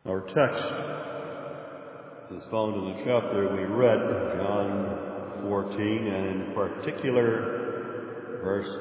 Our text is found in the chapter we read, John 14, and in particular, verse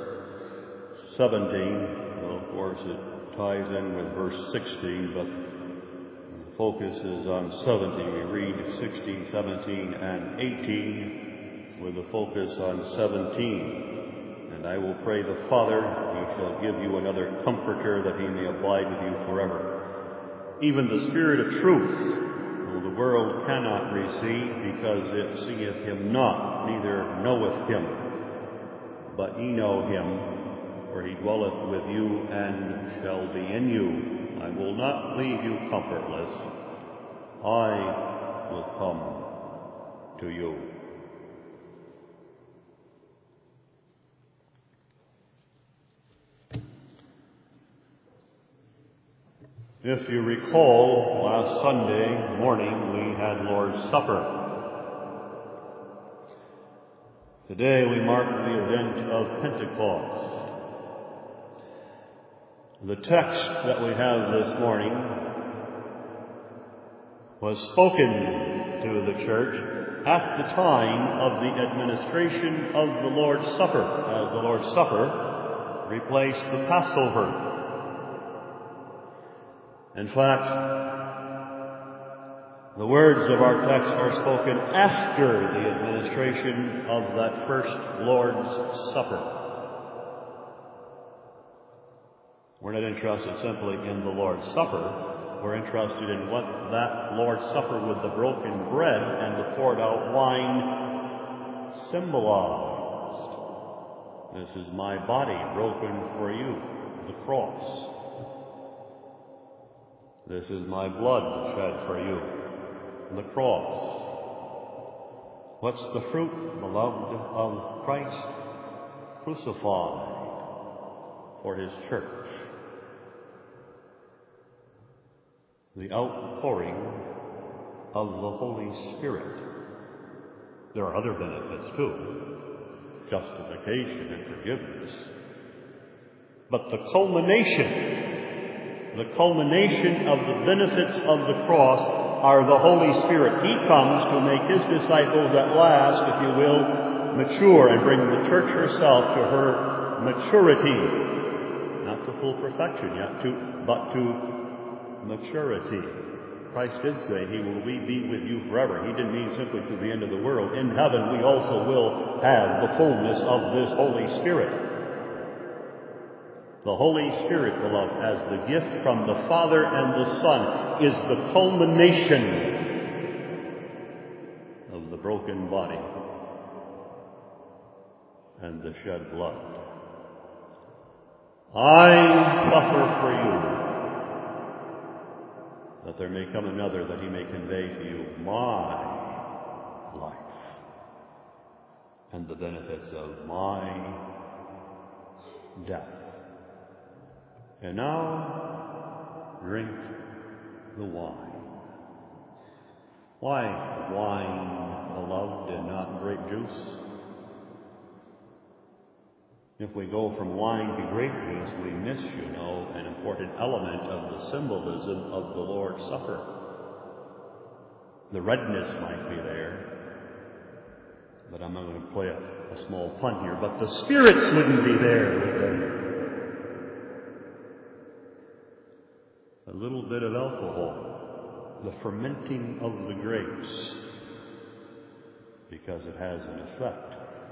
17. Well, of course, it ties in with verse 16, but the focus is on 17. We read 16, 17, and 18 with the focus on 17. And I will pray the Father, He shall give you another Comforter, that He may abide with you forever. Even the Spirit of truth, whom the world cannot receive, because it seeth Him not, neither knoweth Him. But ye know Him, for He dwelleth with you and shall be in you. I will not leave you comfortless. I will come to you. If you recall, last Sunday morning we had Lord's Supper. Today we mark the event of Pentecost. The text that we have this morning was spoken to the church at the time of the administration of the Lord's Supper, as the Lord's Supper replaced the Passover. In fact, the words of our text are spoken after the administration of that first Lord's Supper. We're not interested simply in the Lord's Supper. We're interested in what that Lord's Supper with the broken bread and the poured out wine symbolized. This is my body broken for you, the cross. This is my blood shed for you, the cross. What's the fruit, beloved, of Christ crucified for His church? The outpouring of the Holy Spirit. There are other benefits too, justification and forgiveness. But the culmination of the benefits of the cross are the Holy Spirit. He comes to make His disciples at last, if you will, mature and bring the church herself to her maturity. Not to full perfection yet, but to maturity. Christ did say, He will be with you forever. He didn't mean simply to the end of the world. In heaven we also will have the fullness of this Holy Spirit. The Holy Spirit, beloved, as the gift from the Father and the Son, is the culmination of the broken body and the shed blood. I suffer for you, that there may come another, that He may convey to you my life and the benefits of my death. And now, drink the wine. Why wine, beloved, and not grape juice? If we go from wine to grape juice, we miss, an important element of the symbolism of the Lord's Supper. The redness might be there, but I'm not going to play a small pun here, but the spirits wouldn't be there, would they? A little bit of alcohol, the fermenting of the grapes, because it has an effect.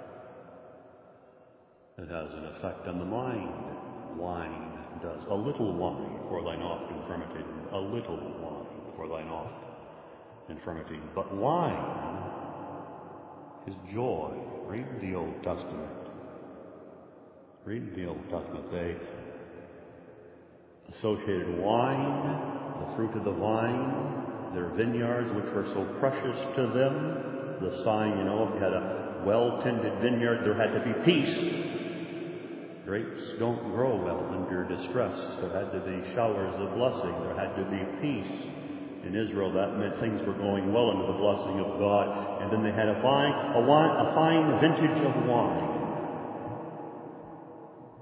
It has an effect on the mind. Wine does. A little wine for thine oft infirmity. A little wine for thine oft infirmity. But wine is joy. Read the Old Testament. Read the Old Testament. They associated wine, the fruit of the vine, their vineyards, which were so precious to them. The sign, if you had a well-tended vineyard, there had to be peace. Grapes don't grow well under distress. There had to be showers of blessing. There had to be peace. In Israel, that meant things were going well under the blessing of God. And then they had a fine vintage of wine.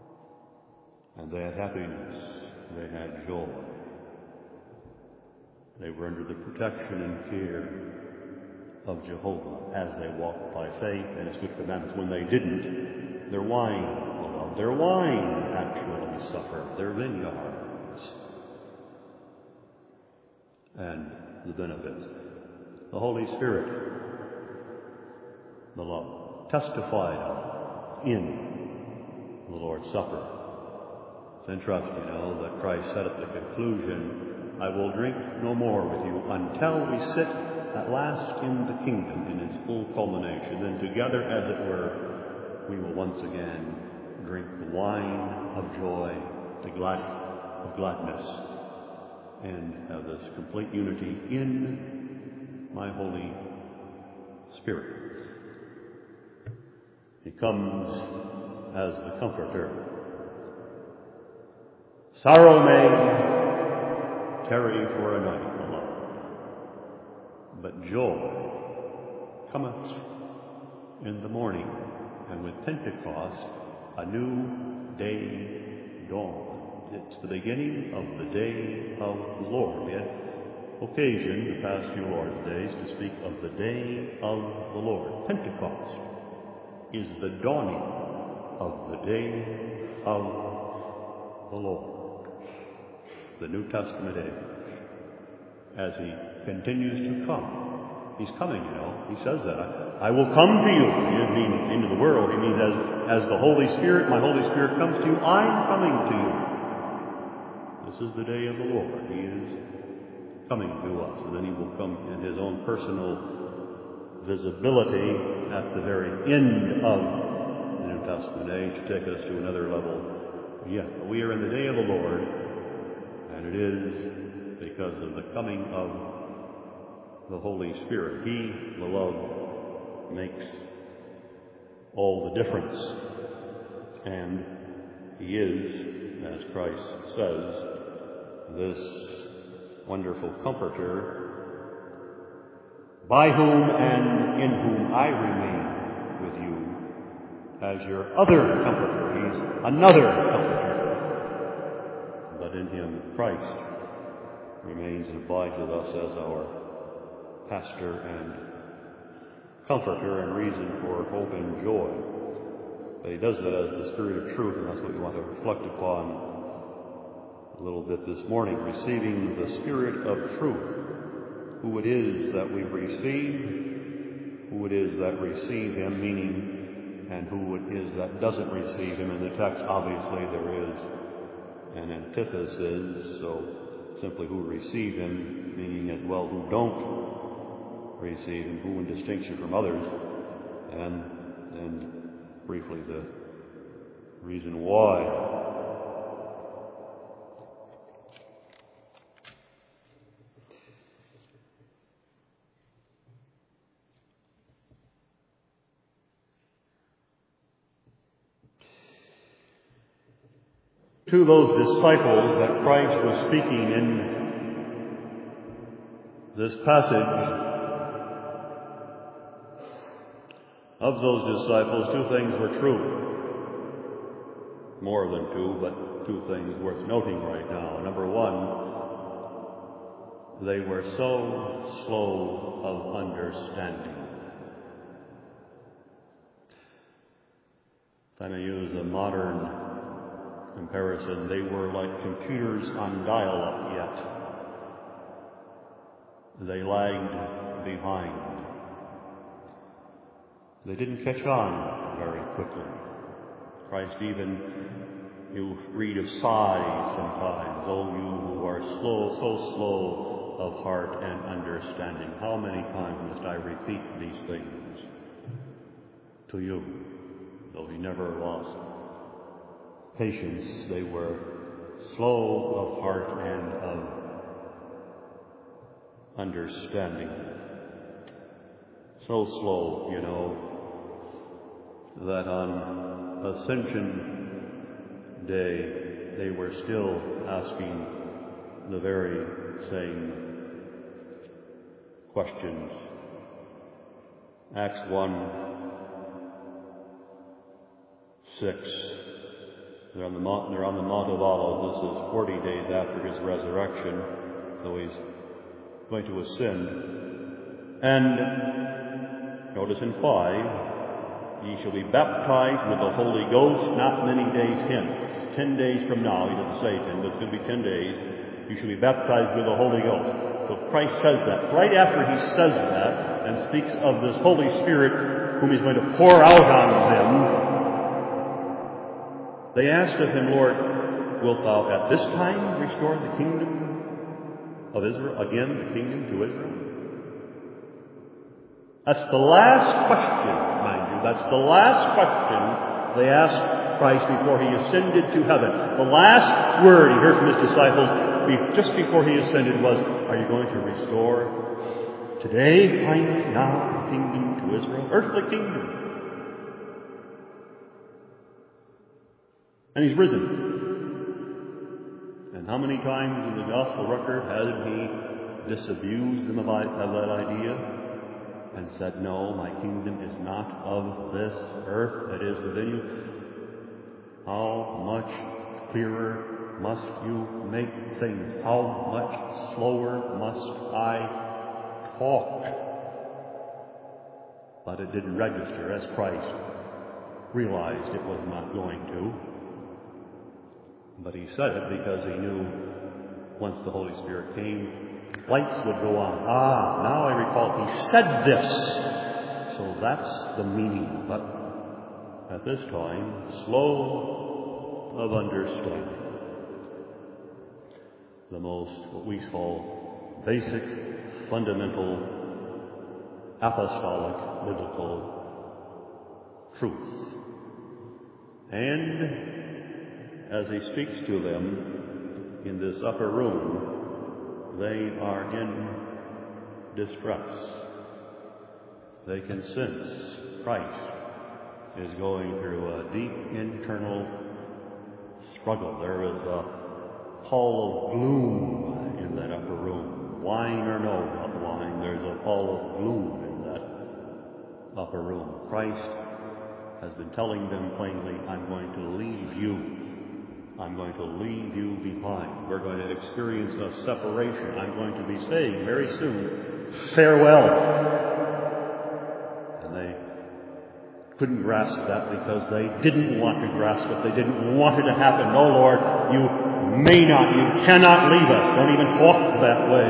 And they had happiness. They had joy. They were under the protection and care of Jehovah as they walked by faith and His good commandments. When they didn't, their wine actually suffered, their vineyards, and the benefits. The Holy Spirit, the love, testified of in the Lord's Supper. It's interesting, that Christ said at the conclusion, I will drink no more with you until we sit at last in the kingdom in its full culmination. Then together, as it were, we will once again drink the wine of joy, of gladness, and have this complete unity in my Holy Spirit. He comes as the Comforter. Sorrow may tarry for a night alone, but joy cometh in the morning, and with Pentecost a new day dawned. It's the beginning of the day of the Lord. We had occasion the past few Lord's days to speak of the day of the Lord. Pentecost is the dawning of the day of the Lord. The New Testament age, as He continues to come. He's coming, He says that. I will come to you. He doesn't mean into the world. He means as the Holy Spirit, my Holy Spirit comes to you, I'm coming to you. This is the day of the Lord. He is coming to us. And then He will come in His own personal visibility at the very end of the New Testament age to take us to another level. Yeah, we are in the day of the Lord, and it is because of the coming of the Holy Spirit. He, the love, makes all the difference. And He is, as Christ says, this wonderful Comforter, by whom and in whom I remain with you as your other Comforter. He's another Comforter. But in Him, Christ remains and abides with us as our pastor and comforter and reason for hope and joy. But He does that as the Spirit of truth, and that's what we want to reflect upon a little bit this morning. Receiving the Spirit of truth. Who it is that we receive, who it is that receive Him, meaning, and who it is that doesn't receive Him. In the text, obviously, there is an antithesis, so simply who receive Him, meaning as well who don't receive Him, who in distinction from others, and then briefly the reason why. To those disciples that Christ was speaking in this passage, of those disciples, two things were true. More than two, but two things worth noting right now. Number one, they were so slow of understanding. If I may use a modern comparison, they were like computers on dial-up yet. They lagged behind. They didn't catch on very quickly. Christ even, you read of sighs sometimes, oh you who are slow, so slow of heart and understanding. How many times must I repeat these things to you? Though He never lost patience, they were slow of heart and of understanding. So slow, that on Ascension Day they were still asking the very same questions. Acts 1:6. They're on the Mount of Olives. This is 40 days after His resurrection, so He's going to ascend. And notice in 5, ye shall be baptized with the Holy Ghost not many days hence. 10 days from now, he doesn't say 10, but it's going to be 10 days. You shall be baptized with the Holy Ghost. So Christ says that. Right after he says that and speaks of this Holy Spirit whom he's going to pour out on them, they asked of him, Lord, wilt thou at this time restore the kingdom of Israel? Again, the kingdom to Israel? That's the last question, mind you. That's the last question they asked Christ before he ascended to heaven. The last word he heard from his disciples just before he ascended was, are you going to restore today, finally, now, the kingdom to Israel? Earthly kingdom. And he's risen. And how many times in the gospel record has he disabused them of that idea and said, no, my kingdom is not of this earth that is within you? How much clearer must you make things? How much slower must I talk? But it didn't register as Christ realized it was not going to. But he said it because he knew once the Holy Spirit came, lights would go on. Now I recall he said this. So that's the meaning. But at this time, slow of understanding. The most, what we call, basic, fundamental, apostolic, biblical truth. And as he speaks to them in this upper room, they are in distress. They can sense Christ is going through a deep internal struggle. There is a pall of gloom in that upper room. Wine or no wine, there's a pall of gloom in that upper room. Christ has been telling them plainly, I'm going to leave you. I'm going to leave you behind. We're going to experience a separation. I'm going to be saying very soon, farewell. And they couldn't grasp that because they didn't want to grasp it. They didn't want it to happen. No, Lord, you may not, you cannot leave us. Don't even talk that way.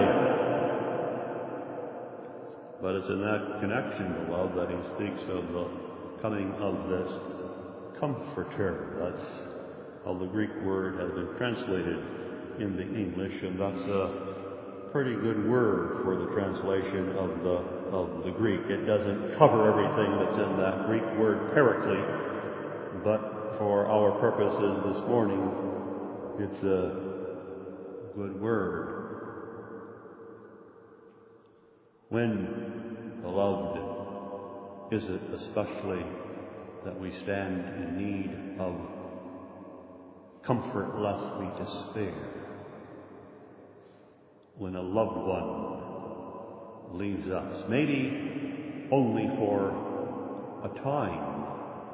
But it's in that connection, beloved, that he speaks of the coming of this Comforter. That's how the Greek word has been translated in the English, and that's a pretty good word for the translation of the Greek. It doesn't cover everything that's in that Greek word paraclete, but for our purposes this morning, it's a good word. When, beloved, is it especially that we stand in need of comfort lest we despair? When a loved one leaves us, maybe only for a time,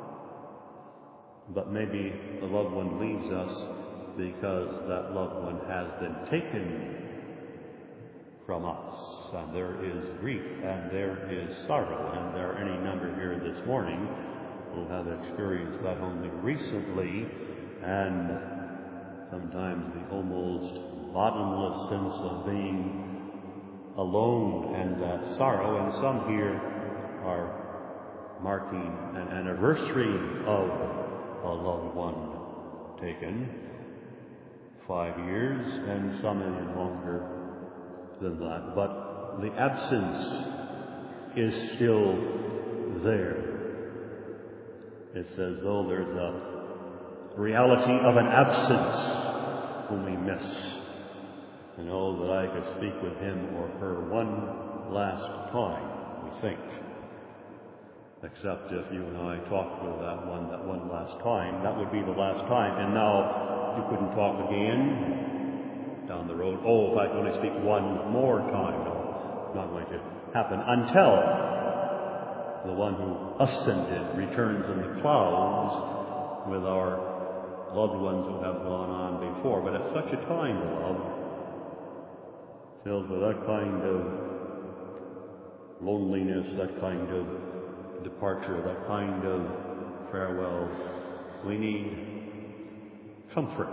but maybe the loved one leaves us because that loved one has been taken from us, and there is grief, and there is sorrow, and there are any number here this morning who have experienced that only recently, and sometimes the almost bottomless sense of being alone and that sorrow. And some here are marking an anniversary of a loved one taken, 5 years, and some any longer than that. But the absence is still there. It's as though there's a reality of an absence whom we miss. And oh, that I could speak with him or her one last time, we think. Except if you and I talked with that one last time, that would be the last time. And now you couldn't talk again down the road. Oh, if I could only speak one more time. No, not going to happen until the one who ascended returns in the clouds with our loved ones who have gone on before. But at such a time, beloved, filled with that kind of loneliness, that kind of departure, that kind of farewell. We need comfort.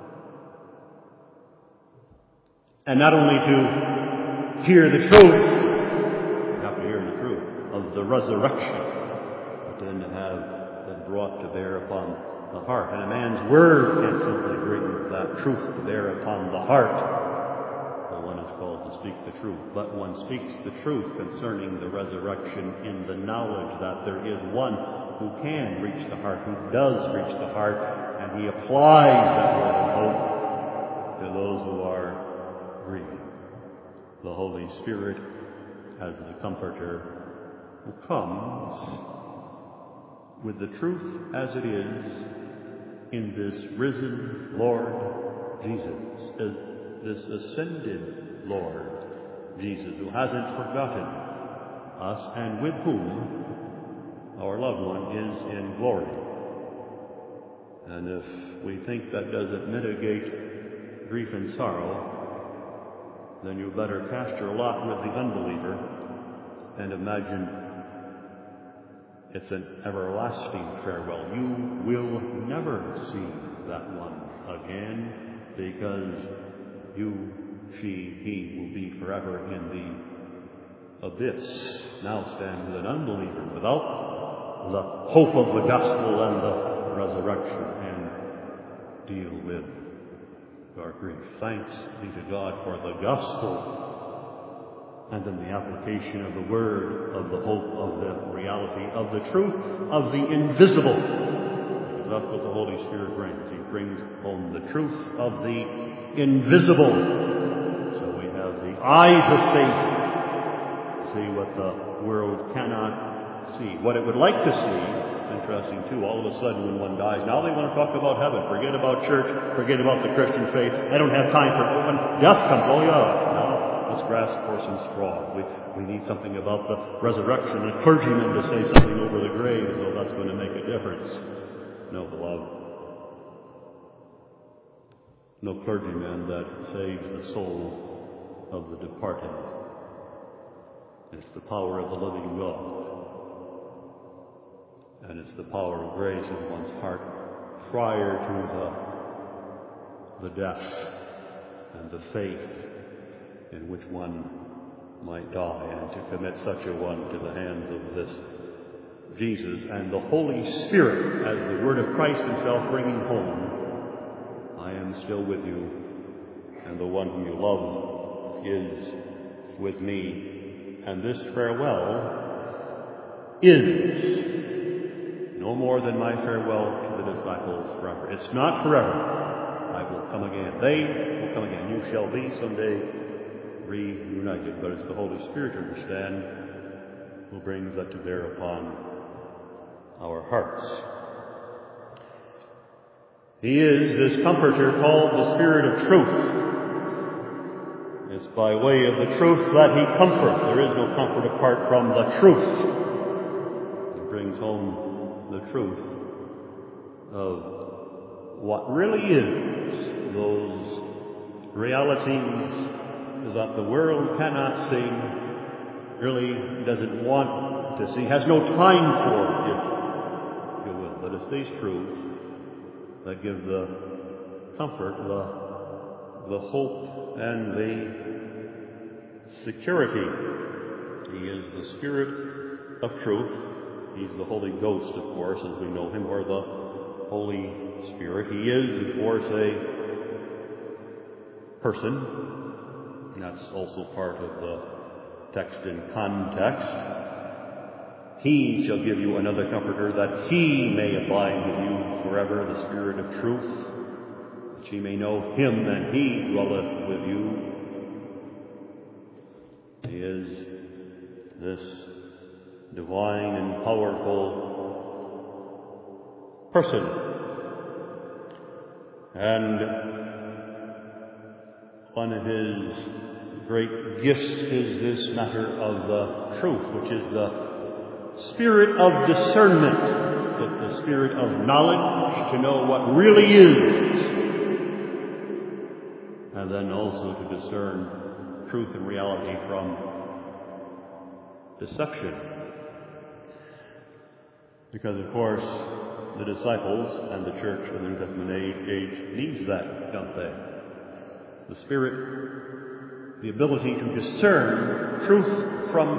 And not only to hear the truth, we have to hear the truth of the resurrection, but then to have it brought to bear upon the heart. And a man's word can't simply bring that truth to bear upon the heart. One is called to speak the truth, but one speaks the truth concerning the resurrection in the knowledge that there is one who can reach the heart, who does reach the heart, and he applies that word of hope to those who are grieving. The Holy Spirit as the Comforter who comes with the truth as it is in this risen Lord Jesus, this ascended Lord Jesus, who hasn't forgotten us and with whom our loved one is in glory. And if we think that doesn't mitigate grief and sorrow, then you better cast your lot with the unbeliever and imagine it's an everlasting farewell. You will never see that one again, because you, she, he will be forever in the abyss. Now stand with an unbeliever without the hope of the gospel and the resurrection, and deal with our grief. Thanks be to God for the gospel, and then the application of the word, of the hope, of the reality, of the truth, of the invisible. Because that's what the Holy Spirit brings. He brings home the truth of the invisible. So we have the eyes of faith to see what the world cannot see, what it would like to see. It's interesting too, all of a sudden when one dies, now they want to talk about heaven. Forget about church, forget about the Christian faith. I don't have time for it. When death comes, oh yeah, now let's grasp for some straw. We need something about the resurrection, a clergyman to say something over the grave, so that's going to make a difference. No, beloved. No clergyman that saves the soul of the departed. It's the power of the living God. And it's the power of grace in one's heart prior to the death and the faith in which one might die, and to commit such a one to the hands of this Jesus and the Holy Spirit as the word of Christ himself bringing home, I am still with you, and the one whom you love is with me. And this farewell is no more than my farewell to the disciples forever. It's not forever. I will come again. They will come again. You shall be someday reunited. But it's the Holy Spirit, you understand, who brings that to bear upon our hearts. He is this Comforter called the Spirit of Truth. It's by way of the truth that he comforts. There is no comfort apart from the truth. He brings home the truth of what really is, those realities that the world cannot see, really doesn't want to see, has no time for, if you will. But it's these truths that give the comfort, the hope, and the security. He is the Spirit of truth. He's the Holy Ghost, of course, as we know him, or the Holy Spirit. He is, of course, a person. That's also part of the text in context. He shall give you another Comforter, that he may abide with you forever, the Spirit of truth, that ye may know him, and he dwelleth with you. He is this divine and powerful person. And one of his great gifts is this matter of the truth, which is the spirit of discernment, the spirit of knowledge, to know what really is, and then also to discern truth and reality from deception. Because, of course, the disciples and the church in the New Testament age needs that, don't they? The Spirit, the ability to discern truth from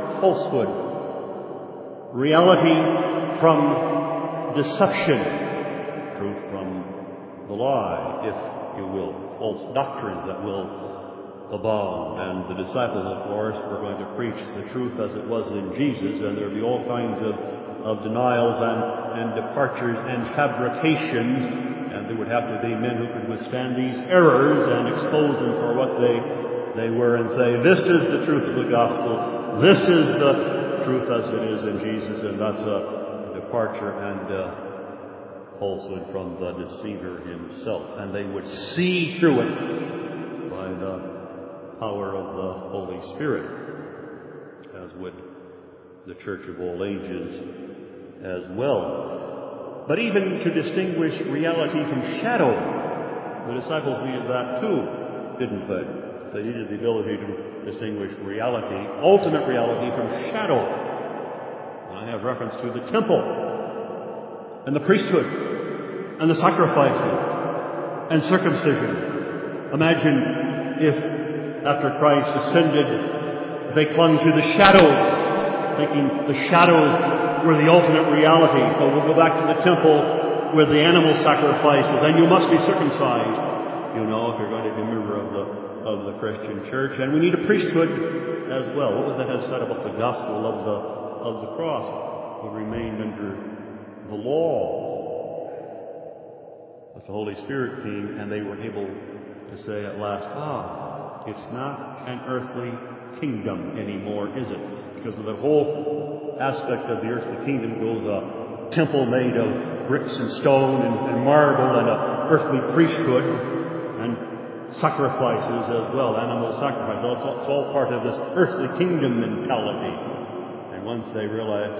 falsehood, reality from deception, truth from the lie, if you will, false doctrine that will abound. And the disciples, of course, were going to preach the truth as it was in Jesus, and there would be all kinds of denials and departures and fabrications, and there would have to be men who could withstand these errors and expose them for what they were and say, this is the truth of the gospel, this is the truth as it is in Jesus, and that's a departure and falsehood from the deceiver himself. And they would see through it by the power of the Holy Spirit, as would the church of all ages as well. But even to distinguish reality from shadow, the disciples needed that too, didn't they? They needed the ability to distinguish reality, ultimate reality, from shadow. And I have reference to the temple and the priesthood and the sacrifices and circumcision. Imagine if, after Christ ascended, they clung to the shadows, thinking the shadows were the ultimate reality. So we'll go back to the temple where the animal sacrifices, and you must be circumcised, you know, if you're going to be a member of the Christian church. And we need a priesthood as well. What was that had said about the gospel of the cross? We remained under the law. But the Holy Spirit came, and they were able to say at last, it's not an earthly kingdom anymore, is it? Because of the whole aspect of the earthly kingdom goes a temple made of bricks and stone and marble, and a earthly priesthood and sacrifices as well, animal sacrifices. It's all part of this earthly kingdom mentality. And once they realized,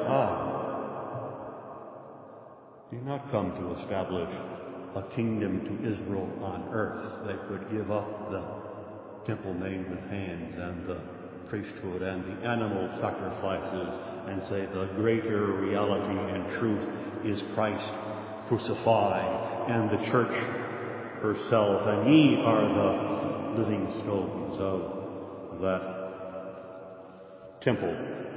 do not come to establish a kingdom to Israel on earth. They could give up the temple made with hands and the priesthood and the animal sacrifices and say the greater reality and truth is Christ crucified and the church herself, and ye are the living stones of that temple.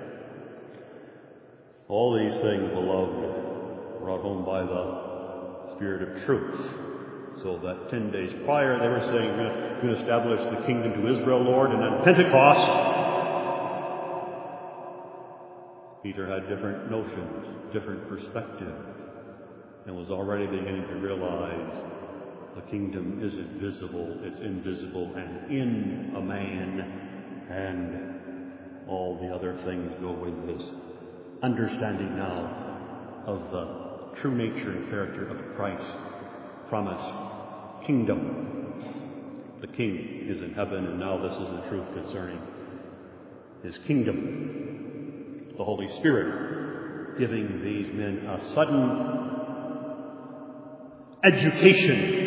All these things, beloved, brought home by the Spirit of truth. So that 10 days prior they were saying, we're going to establish the kingdom to Israel, Lord, and on Pentecost, Peter had different notions, different perspective, and was already beginning to realize the kingdom isn't visible, it's invisible and in a man, and all the other things go with this understanding now of the true nature and character of Christ's promised kingdom. The King is in heaven, and now this is the truth concerning His kingdom. The Holy Spirit giving these men a sudden education.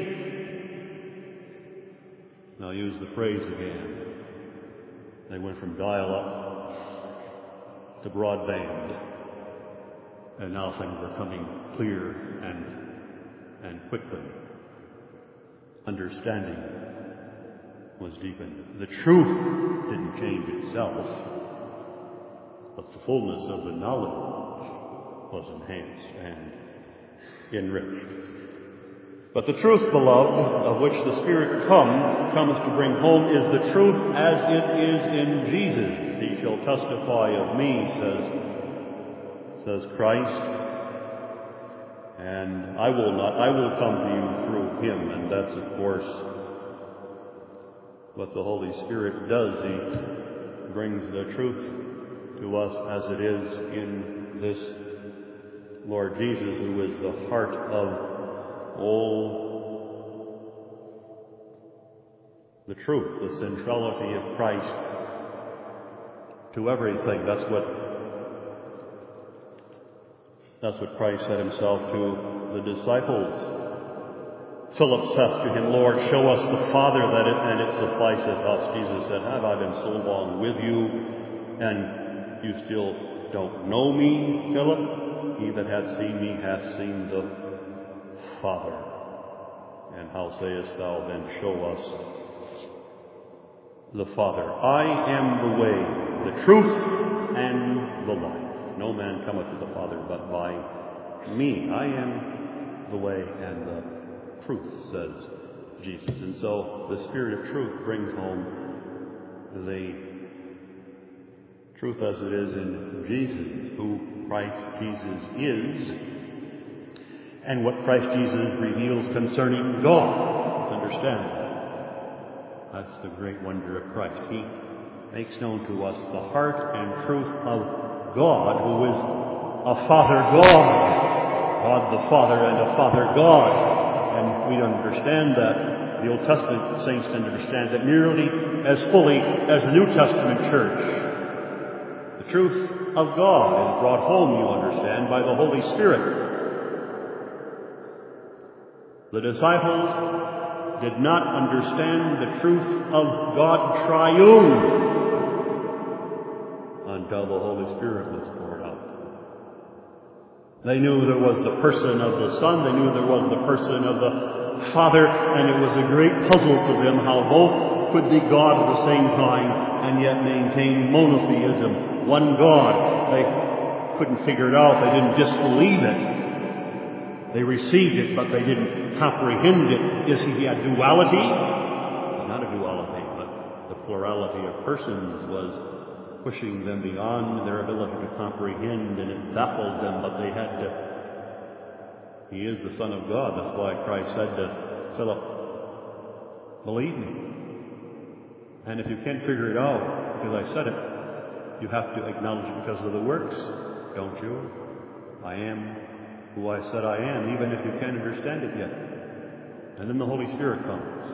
Now I'll use the phrase again. They went from dial-up to broadband, and now things are coming clear and quickly. Understanding was deepened. The truth didn't change itself, but the fullness of the knowledge was enhanced and enriched. But the truth, beloved, of which the Spirit comes to bring home is the truth as it is in Jesus. He shall testify of me, says Christ, and I will come to you through Him. And that's, of course, what the Holy Spirit does. He brings the truth to us as it is in this Lord Jesus, who is the heart of all the truth, the centrality of Christ to everything. That's what Christ said Himself to the disciples. Philip saith to him, Lord, show us the Father, and it sufficeth us. Jesus said, have I been so long with you, and you still don't know me, Philip? He that hath seen me hath seen the Father. And how sayest thou then, show us the Father? I am the way, the truth, and the life. No man cometh to the Father but by me. I am the way and the truth, says Jesus. And so the Spirit of truth brings home the truth as it is in Jesus, who Christ Jesus is, and what Christ Jesus reveals concerning God. Let's understand that. That's the great wonder of Christ. He makes known to us the heart and truth of God, who is a Father God. God the Father and a Father God. And we don't understand that. The Old Testament saints didn't understand that nearly as fully as the New Testament church. The truth of God is brought home, you understand, by the Holy Spirit. The disciples did not understand the truth of God triune until the Holy Spirit was poured out. They knew there was the person of the Son, they knew there was the person of the Father, and it was a great puzzle to them how both could be God at the same time and yet maintain monotheism, one God. They couldn't figure it out, they didn't disbelieve it. They received it, but they didn't comprehend it. You see, he had duality. Not a duality, but the plurality of persons was pushing them beyond their ability to comprehend, and it baffled them, but they had to. He is the Son of God. That's why Christ said to Philip, believe me. And if you can't figure it out, because I said it, you have to acknowledge it because of the works, don't you? I am who I said I am, even if you can't understand it yet. And then the Holy Spirit comes.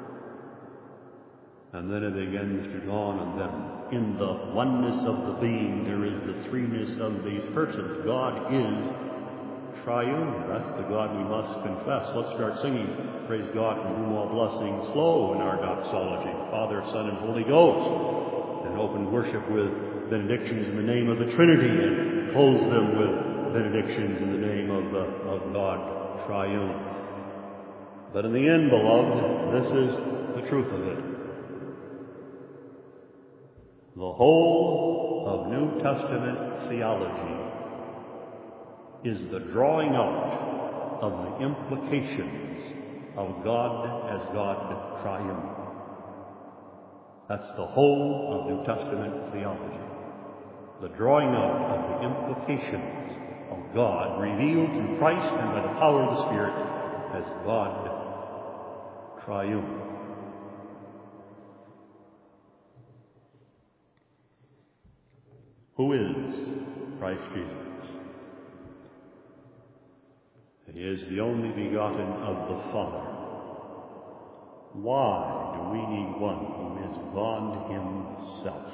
And then it begins to dawn on them. In the oneness of the being, there is the threeness of these persons. God is triune. That's the God we must confess. Let's start singing, praise God, from whom all blessings flow in our doxology. Father, Son, and Holy Ghost. And open worship with benedictions in the name of the Trinity, and close them with benedictions in the name of God triune. But in the end, beloved, this is the truth of it. The whole of New Testament theology is the drawing out of the implications of God as God triune. That's the whole of New Testament theology. The drawing out of the implications of God revealed through Christ and by the power of the Spirit as God triune. Who is Christ Jesus? He is the only begotten of the Father. Why do we need one who is God himself?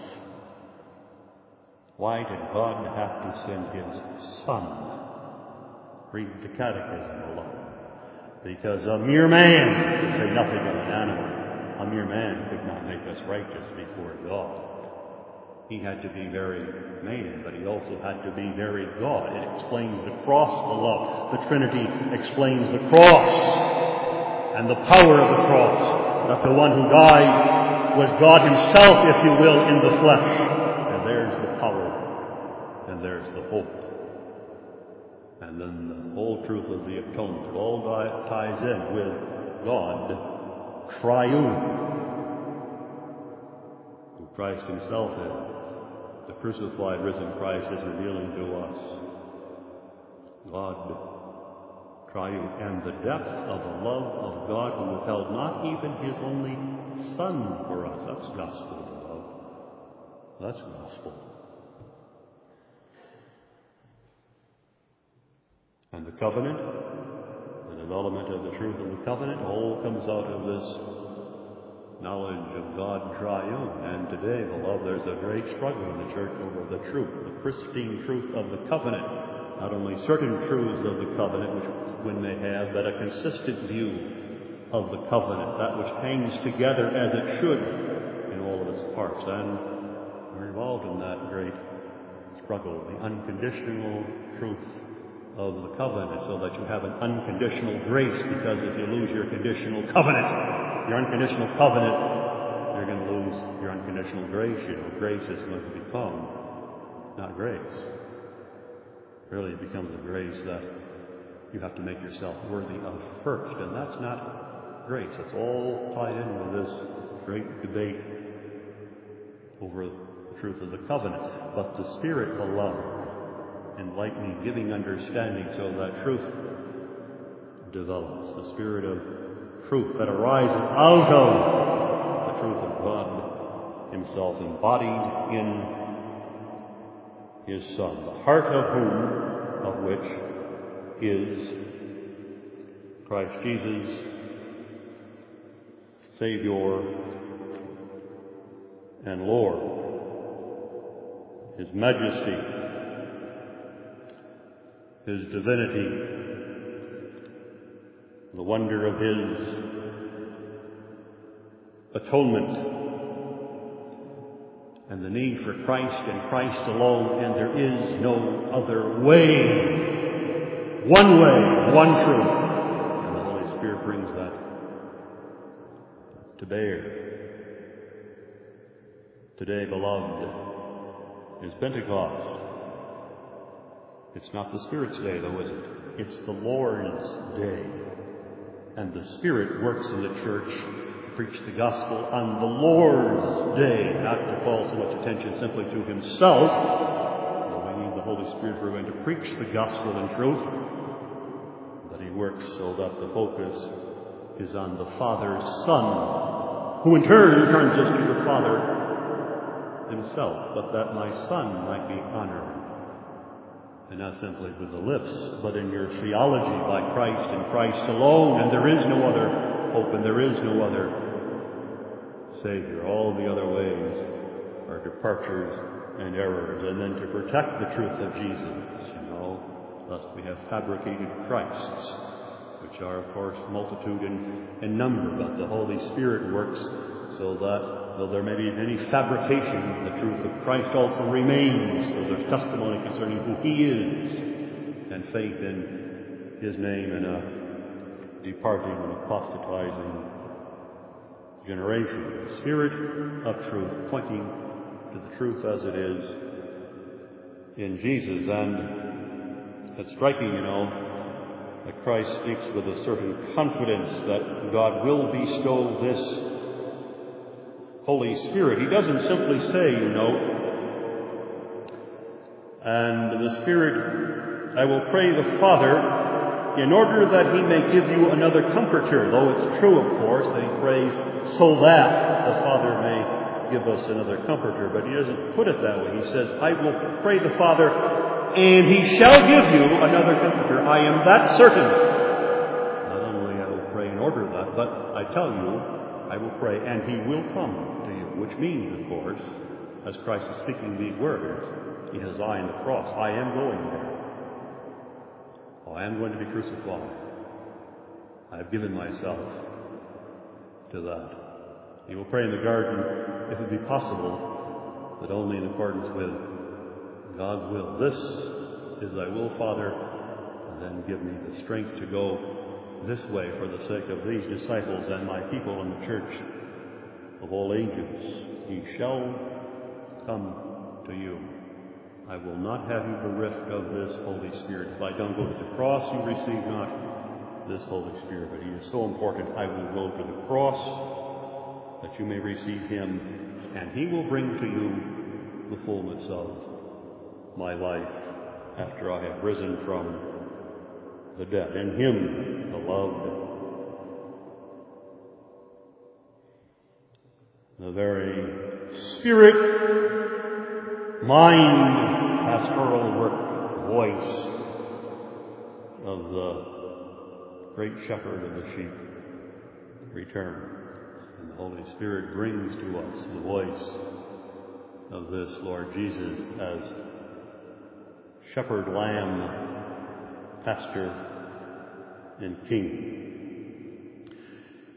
Why did God have to send his Son? Read the Catechism alone. Because a mere man, to say nothing of an animal, a mere man could not make us righteous before God. He had to be very man, but he also had to be very God. It explains the cross, beloved. The Trinity explains the cross and the power of the cross, that the one who died was God himself, if you will, in the flesh. And there's the power, and there's the hope. And then the whole truth of the atonement. It all ties in with God triune, who Christ himself is. The crucified, risen Christ is revealing to us God triune, and the depth of the love of God who withheld not even his only Son for us. That's gospel, beloved. That's gospel. And the covenant, the development of the truth of the covenant, all comes out of this knowledge of God triune. And today, beloved, there's a great struggle in the church over the truth, the pristine truth of the covenant. Not only certain truths of the covenant, which when they have, but a consistent view of the covenant, that which hangs together as it should in all of its parts. And we're involved in that great struggle, the unconditional truth of the covenant, so that you have an unconditional grace, because if you lose your conditional covenant, your unconditional covenant, you're going to lose your unconditional grace. You know, grace is going to become not grace. Really, it becomes a grace that you have to make yourself worthy of first, and that's not grace. It's all tied in with this great debate over the truth of the covenant. But the Spirit, beloved, enlightening, giving understanding, so that truth develops. The Spirit of truth that arises out of the truth of God Himself, embodied in His Son, the heart of which is Christ Jesus, Savior and Lord, His majesty, His divinity, the wonder of His atonement, and the need for Christ and Christ alone, and there is no other way. One way, one truth. And the Holy Spirit brings that to bear. Today, beloved, is Pentecost. It's not the Spirit's day, though, is it? It's the Lord's day. And the Spirit works in the church to preach the gospel on the Lord's day, not to call so much attention simply to Himself. But we need the Holy Spirit who are going to preach the gospel in truth. That He works so that the focus is on the Father's Son, who in turn turns us to the Father Himself, but that my Son might be honored. And not simply with the lips, but in your theology by Christ and Christ alone. And there is no other hope, and there is no other Savior. All the other ways are departures and errors. And then to protect the truth of Jesus, thus we have fabricated Christs, which are, of course, multitude in number, but the Holy Spirit works so that, though there may be any fabrication, the truth of Christ also remains. So there's testimony concerning who He is, and faith in His name in a departing and apostatizing generation. The Spirit of truth pointing to the truth as it is in Jesus. And it's striking, that Christ speaks with a certain confidence that God will bestow this Holy Spirit. He doesn't simply say, and the Spirit, I will pray the Father in order that He may give you another comforter. Though it's true, of course, that He prays so that the Father may give us another comforter. But He doesn't put it that way. He says, I will pray the Father, and He shall give you another comforter. I am that certain. Not only I will pray in order that, but I tell you, I will pray, and He will come to you. Which means, of course, as Christ is speaking these words, He has eye on the cross. I am going there. I am going to be crucified. I have given myself to that. He will pray in the garden, if it be possible, but only in accordance with God's will. This is thy will, Father, and then give me the strength to go this way for the sake of these disciples and my people in the church of all ages. He shall come to you. I will not have you bereft of this Holy Spirit. If I don't go to the cross, you receive not this Holy Spirit. But He is so important. I will go to the cross that you may receive Him, and He will bring to you the fullness of my life after I have risen from the dead. In Him, beloved, the very spirit, mind, pastoral work, voice of the great shepherd of the sheep return. And the Holy Spirit brings to us the voice of this Lord Jesus as shepherd, lamb, pastor, and king.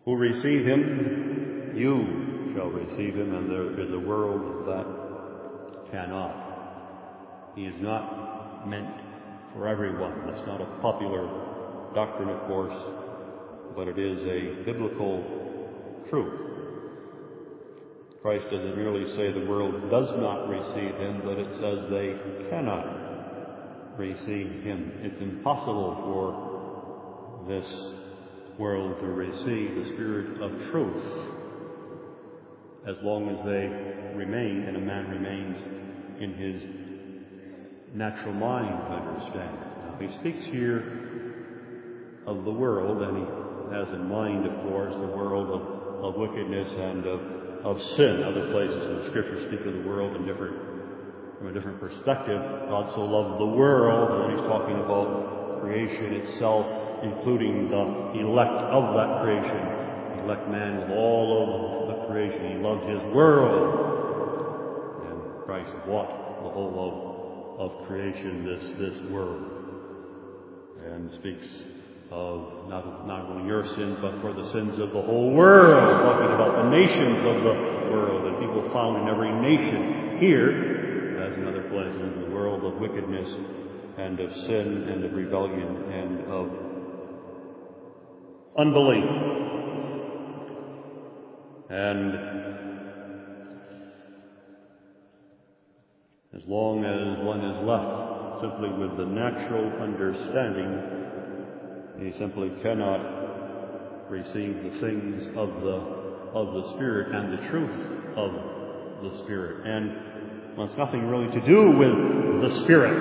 who receive him, you shall receive him, and there is a world that cannot. He is not meant for everyone. That's not a popular doctrine, of course, but it is a biblical truth. Christ doesn't merely say the world does not receive him, but it says they cannot receive him. It's impossible for this world to receive the Spirit of truth as long as they remain and a man remains in his natural mind to understand. Now, he speaks here of the world, and he has in mind, of course, the world of wickedness and of sin. Other places in the Scripture speak of the world from a different perspective. God so loved the world, and then he's talking about creation itself, including the elect of that creation. The elect man with all of the creation. He loved his world. And Christ bought the whole of creation, this world. And speaks of not only your sins, but for the sins of the whole world, talking about the nations of the world, and people found in every nation here, as in other places, in the world of wickedness and of sin and of rebellion and of unbelief. And as long as one is left simply with the natural understanding, he simply cannot receive the things of the Spirit and the truth of the Spirit. And well, it's nothing really to do with the Spirit.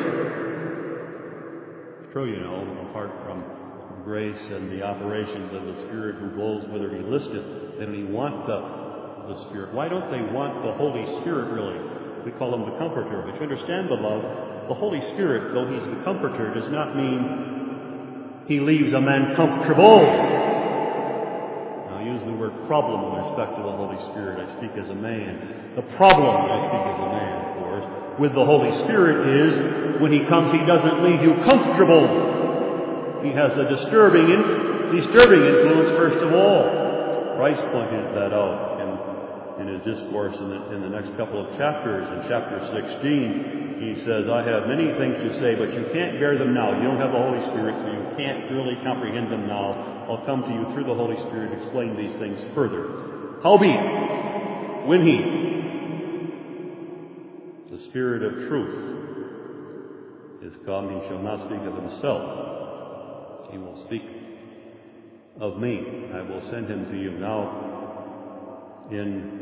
It's true, apart from grace and the operations of the Spirit who blows whither he listeth, they don't even want the Spirit. Why don't they want the Holy Spirit, really? We call him the Comforter. But you understand, beloved, the Holy Spirit, though he's the Comforter, does not mean he leaves a man comfortable. Now, I use the word problem with respect to the Holy Spirit. I speak as a man. The problem, I speak as a man, of course, with the Holy Spirit is when he comes, he doesn't leave you comfortable. He has a disturbing influence, first of all. Christ pointed that out in his discourse in the next couple of chapters. In chapter 16, he says, I have many things to say, but you can't bear them now. You don't have the Holy Spirit, so you can't really comprehend them now. I'll come to you through the Holy Spirit to explain these things further. Howbeit, when the Spirit of truth, is come, he shall not speak of himself. He will speak of me. I will send him to you. Now, in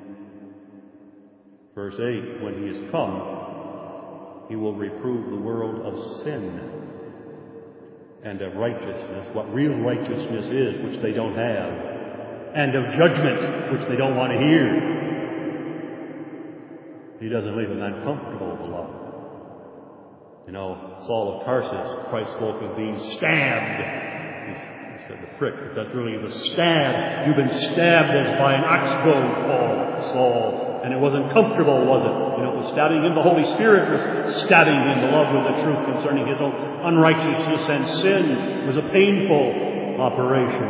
verse 8, when he is come, he will reprove the world of sin and of righteousness, what real righteousness is, which they don't have, and of judgment, which they don't want to hear. He doesn't leave a man comfortable, beloved. Saul of Tarsus, Christ spoke of being stabbed. He said the prick, but that's really the stab. You've been stabbed as by an ox goad, Saul. And it wasn't comfortable, was it? It was stabbing him. The Holy Spirit was stabbing him. The love with the truth concerning his own unrighteousness and sin. It was a painful operation.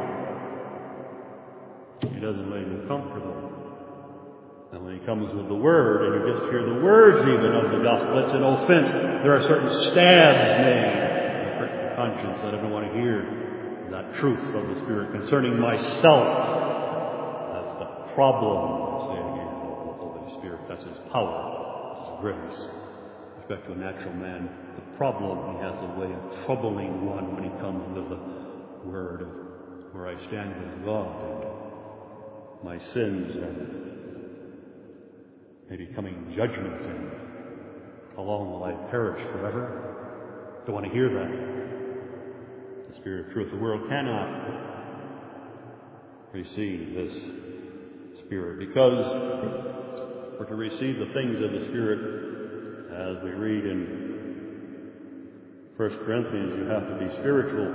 He doesn't make him comfortable. And when he comes with the Word, and you just hear the words even of the gospel, it's an offense. There are certain stabs made that hurt the conscience that I don't want to hear that truth of the Spirit concerning myself. That's the problem. That's his power, his grace. With respect to a natural man, the problem, he has a way of troubling one when he comes into the Word of where I stand with God and my sins and maybe coming judgment and how long will I perish forever? Don't want to hear that. The Spirit of truth. The world cannot receive this Spirit because for to receive the things of the Spirit, as we read in 1 Corinthians, you have to be spiritual.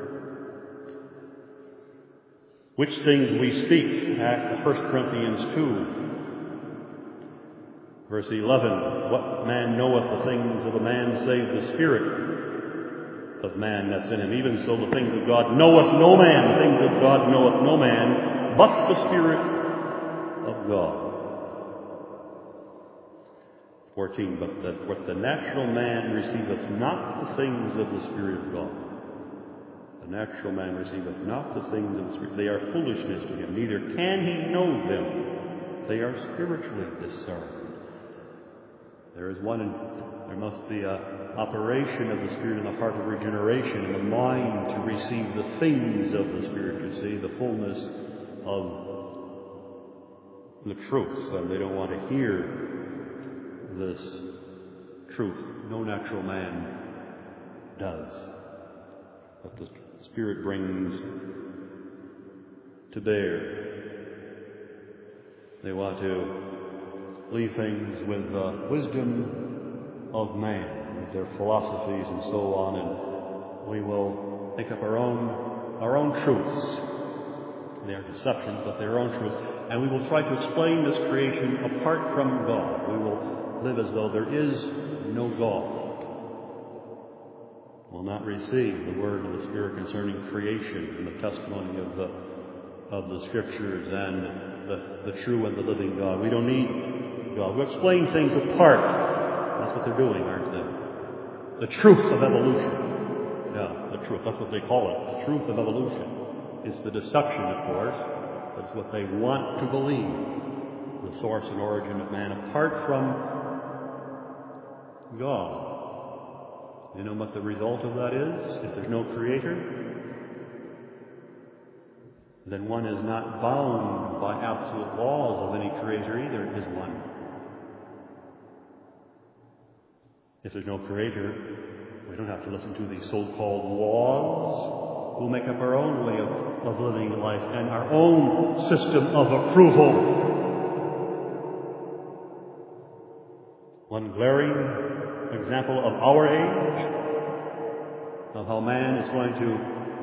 Which things we speak, 1 Corinthians 2, verse 11, what man knoweth the things of a man save the Spirit of man that's in him. Even so, the things of God knoweth no man. The things of God knoweth no man, but the Spirit of God. 14, but the natural man receiveth not the things of the Spirit of God. The natural man receiveth not the things of the Spirit. They are foolishness to him, neither can he know them. They are spiritually discerned. There must be an operation of the Spirit in the heart of regeneration, in the mind to receive the things of the Spirit, you see, the fullness of the truth. And they don't want to hear this truth. No natural man does. But the Spirit brings to bear. They want to leave things with the wisdom of man, with their philosophies and so on, and we will make up our own truths. They are deceptions, but they're our own truths. And we will try to explain this creation apart from God. We will live as though there is no God. Will not receive the word of the Spirit concerning creation and the testimony of the Scriptures and the true and the living God. We don't need God. We explain things apart. That's what they're doing, aren't they? The truth of evolution. Yeah, the truth. That's what they call it. The truth of evolution. It's the deception, of course. That's what they want to believe. The source and origin of man apart from God. You know what the result of that is? If there's no Creator, then one is not bound by absolute laws of any Creator either, is one. If there's no Creator, we don't have to listen to these so-called laws. We'll make up our own way of living life and our own system of approval. One glaring example of our age, of how man is going to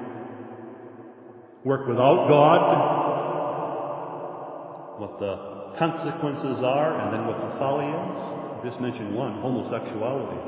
work without God, what the consequences are, and then what the folly is. I just mentioned one, homosexuality.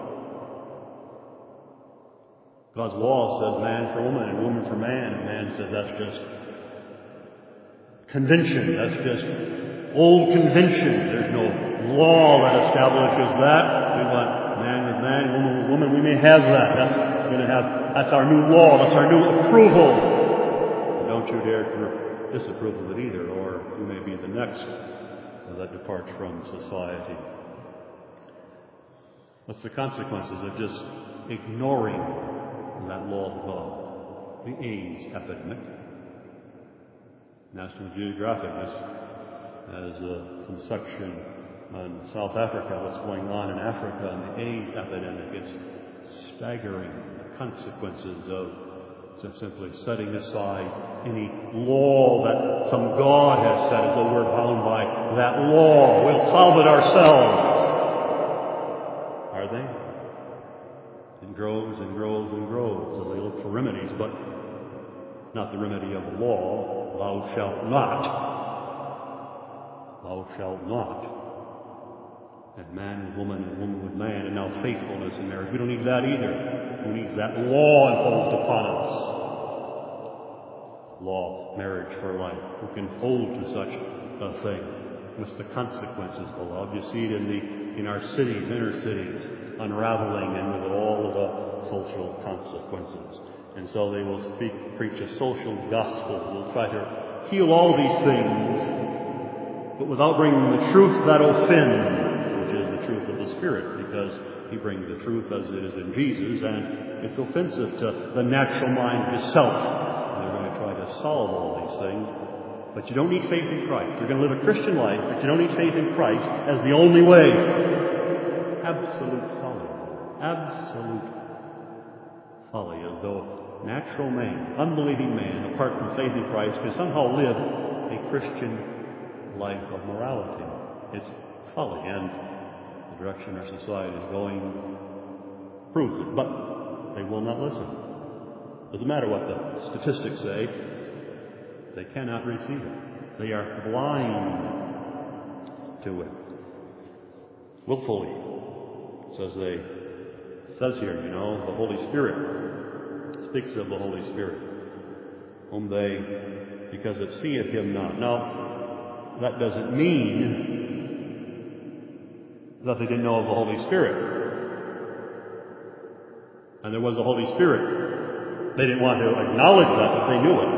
God's law says man for woman and woman for man, and man says that's just convention, that's just old convention. There's no law that establishes that. We want man with man, woman with woman. We may have that. That's our new law. That's our new approval. And don't you dare to disapprove of it either, or you may be the next that departs from society. What's the consequences of just ignoring that law of God? The AIDS epidemic. National Geographic has some section on South Africa, what's going on in Africa, and the AIDS epidemic. It's staggering consequences of simply setting aside any law that some God has set, as though we're bound by that law. We'll solve it ourselves. Are they? It grows and grows and grows as they look for remedies, but not the remedy of the law. Thou shalt not. Thou shalt not. And man with woman and woman with man, and now faithfulness in marriage. We don't need that either. Who needs that law imposed upon us? Law, marriage for life. Who can hold to such a thing? What's the consequences, beloved? You see it in our cities, inner cities, unraveling, and with all of the social consequences. And so they will preach a social gospel. They'll try to heal all these things, but without bringing the truth that offends, which is the truth of the Spirit, because He brings the truth as it is in Jesus, and it's offensive to the natural mind itself. And they're going to try to solve all these things. But you don't need faith in Christ. You're going to live a Christian life, but you don't need faith in Christ as the only way. Absolute folly. Absolute folly, as though natural man, unbelieving man, apart from faith in Christ, can somehow live a Christian life of morality. It's folly, and the direction our society is going proves it. But they will not listen. Doesn't matter what the statistics say. They cannot receive it. They are blind to it. Willfully. It says here, the Holy Spirit speaks of the Holy Spirit, whom they, because it seeth him not. Now, that doesn't mean that they didn't know of the Holy Spirit. And there was the Holy Spirit. They didn't want to acknowledge that, but they knew it.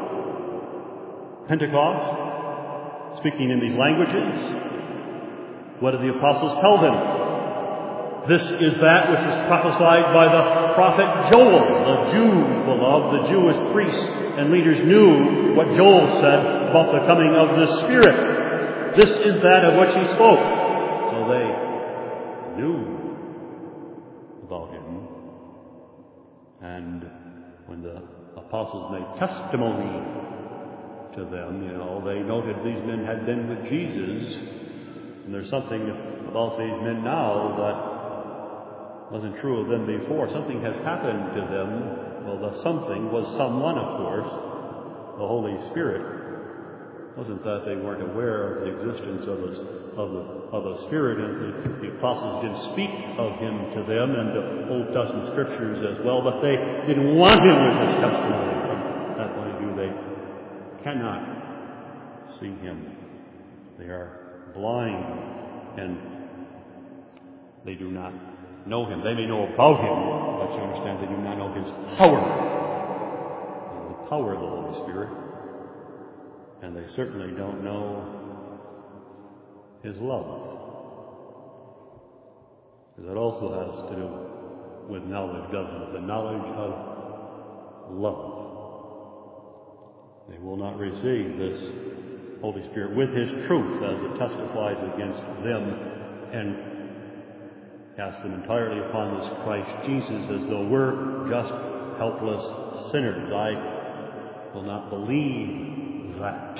Pentecost, speaking in these languages, what did the apostles tell them? This is that which was prophesied by the prophet Joel. The Jews, beloved, the Jewish priests and leaders knew what Joel said about the coming of the Spirit. This is that of which he spoke. So they knew about him. And when the apostles made testimony to them, they noted these men had been with Jesus. And there's something about these men now that wasn't true of them before. Something has happened to them. Well, the something was someone, of course, the Holy Spirit. It wasn't that they weren't aware of the existence of the Spirit, and the apostles did speak of him to them and the Old Testament scriptures as well, but they didn't want him with his testimony. From that point of view, they cannot see him. They are blind, and they do not know him. They may know about him, but you understand they do not know his power. The power of the Holy Spirit. And they certainly don't know his love. Because that also has to do with knowledge, doesn't it? The knowledge of love. They will not receive this Holy Spirit with his truth as it testifies against them and cast them entirely upon this Christ Jesus as though we're just helpless sinners. I will not believe that.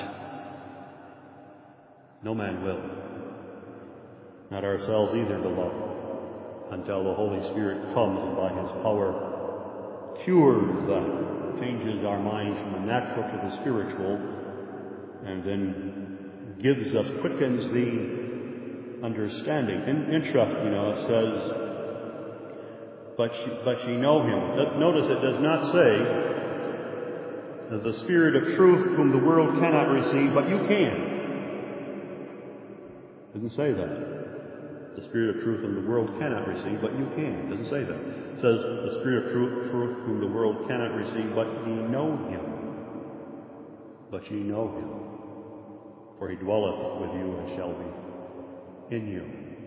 No man will. Not ourselves either, beloved, until the Holy Spirit comes and by his power cures that, changes our minds from the natural to the spiritual, and then gives us, quickens the understanding. Interesting, it says, but ye know him. Notice it does not say, the Spirit of truth whom the world cannot receive, but you can. It doesn't say that. The Spirit of truth whom the world cannot receive, but you can. It doesn't say that. It says, the Spirit of truth whom the world cannot receive, but ye know him. But ye know him. For he dwelleth with you and shall be in you.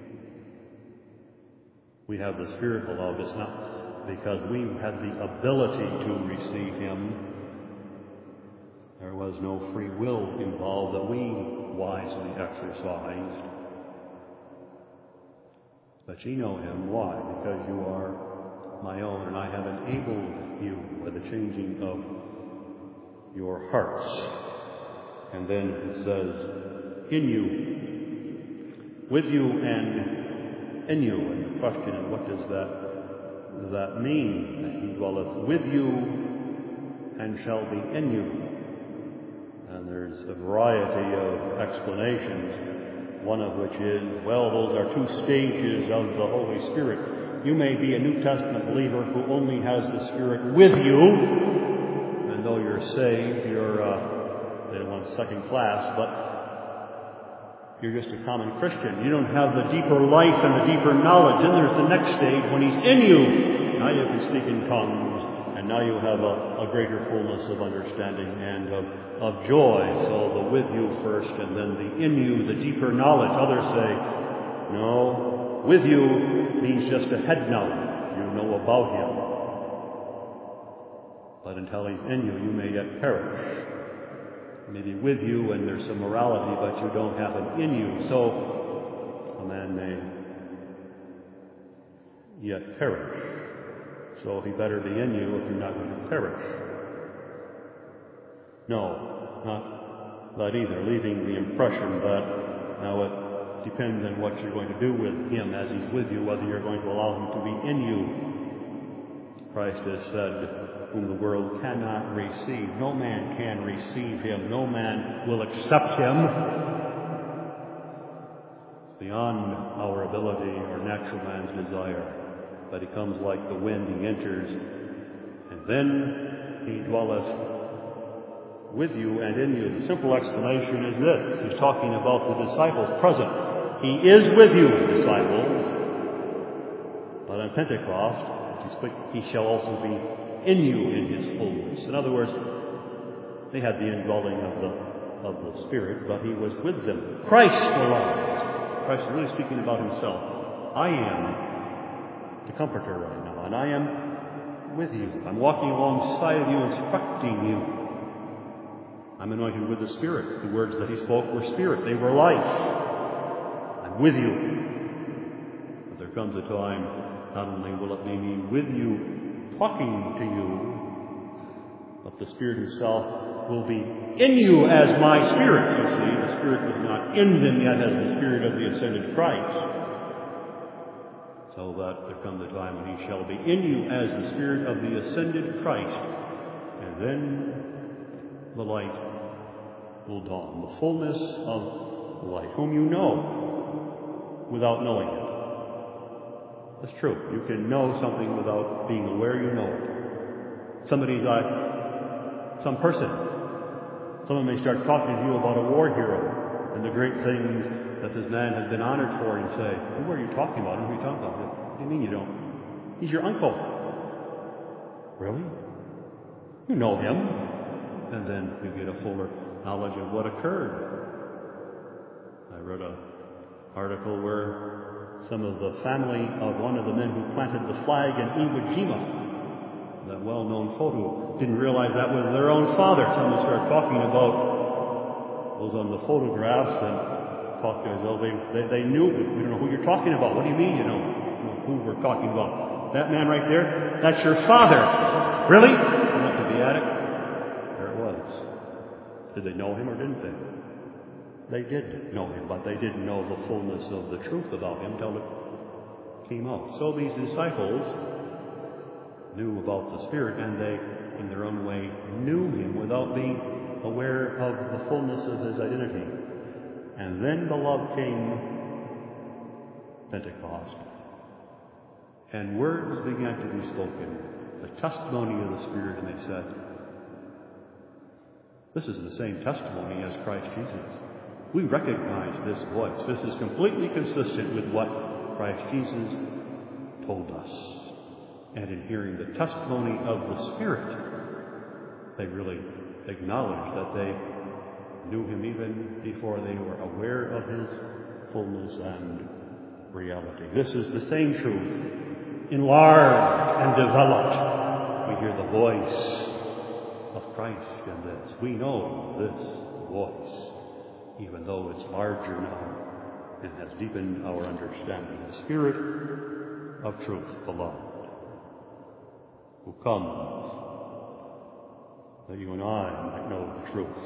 We have the Spirit, beloved. It's not because we had the ability to receive him. There was no free will involved that we wisely exercised. But ye know him. Why? Because you are my own, and I have enabled you by the changing of your hearts. And then it says, in you, with you and in you. And the question is, what does that mean? That he dwelleth with you and shall be in you. And there's a variety of explanations, one of which is, well, those are two stages of the Holy Spirit. You may be a New Testament believer who only has the Spirit with you, and though you're saved, you're second class, but you're just a common Christian. You don't have the deeper life and the deeper knowledge. Then there's the next stage when he's in you. Now you can speak in tongues, and now you have a greater fullness of understanding and of joy. So the with you first, and then the in you, the deeper knowledge. Others say, no, with you means just a head knowledge. You know about him. But until he's in you, you may yet perish. Maybe with you, and there's some morality, but you don't have him in you. So a man may yet perish. So he better be in you if you're not going to perish. No, not that either. Leaving the impression that now it depends on what you're going to do with him as he's with you, whether you're going to allow him to be in you. Christ has said, whom the world cannot receive. No man can receive him. No man will accept him. Beyond our ability or natural man's desire. But he comes like the wind. He enters and then he dwelleth with you and in you. The simple explanation is this. He's talking about the disciples present. He is with you, disciples, but on Pentecost, he shall also be in you in his fullness. In other words, they had the indwelling of the Spirit, but he was with them. Christ alive. Christ is really speaking about himself. I am the Comforter right now, and I am with you. I'm walking alongside of you, instructing you. I'm anointed with the Spirit. The words that he spoke were Spirit. They were life. I'm with you. But there comes a time, not only will it be me with you, talking to you, but the Spirit himself will be in you as my Spirit. You see, the Spirit was not in them yet as the Spirit of the ascended Christ. So that there comes a time when he shall be in you as the Spirit of the ascended Christ. And then the light will dawn, the fullness of the light, whom you know without knowing it. That's true. You can know something without being aware you know it. Some person. Someone may start talking to you about a war hero and the great things that this man has been honored for, and say, who are you talking about? Who are you talking about? What do you mean you don't? He's your uncle. Really? You know him. And then you get a fuller knowledge of what occurred. I read an article where some of the family of one of the men who planted the flag in Iwo Jima, that well-known photo, didn't realize that was their own father. Someone started talking about those on the photographs and talked as though they knew. We don't know who you're talking about. What do you mean you know who we're talking about? That man right there? That's your father. Really? They went to the attic. There it was. Did they know him or didn't they? They did know him, but they didn't know the fullness of the truth about him until it came out. So these disciples knew about the Spirit, and they, in their own way, knew him without being aware of the fullness of his identity. And then, beloved, came Pentecost, and words began to be spoken, the testimony of the Spirit, and they said, this is the same testimony as Christ Jesus. We recognize this voice. This is completely consistent with what Christ Jesus told us. And in hearing the testimony of the Spirit, they really acknowledged that they knew him even before they were aware of his fullness and reality. This is the same truth, enlarged and developed. We hear the voice of Christ in this. We know this voice, even though it's larger now and has deepened our understanding. The Spirit of truth, beloved, who comes that you and I might know the truth.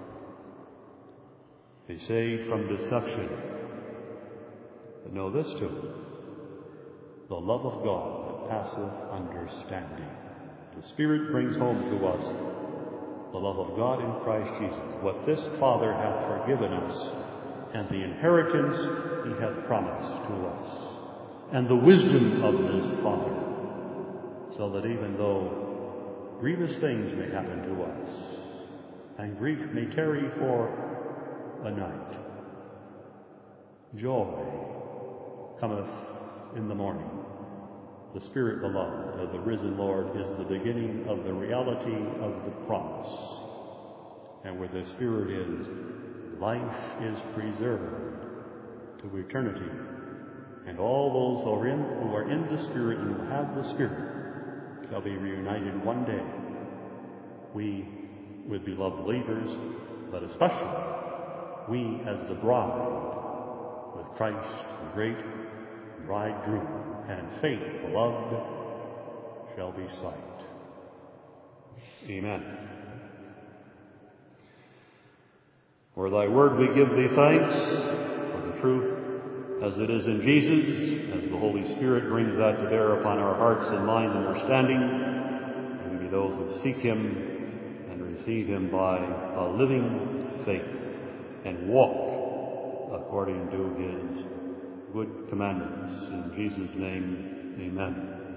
They say from deception, but know this too, the love of God that passeth understanding. The Spirit brings home to us the love of God in Christ Jesus, what this Father hath forgiven us, and the inheritance he hath promised to us, and the wisdom of this Father, so that even though grievous things may happen to us, and grief may tarry for a night, joy cometh in the morning. The Spirit, beloved, of the risen Lord is the beginning of the reality of the promise. And where the Spirit is, life is preserved to eternity. And all those who are in the Spirit and who have the Spirit shall be reunited one day. We, with beloved believers, but especially we as the bride, with Christ, the great bridegroom, and faith, beloved, shall be sight. Amen. For thy word we give thee thanks, for the truth as it is in Jesus, as the Holy Spirit brings that to bear upon our hearts and minds and understanding, and we be those who seek him and receive him by a living faith and walk according to his good commandments. In Jesus' name, amen.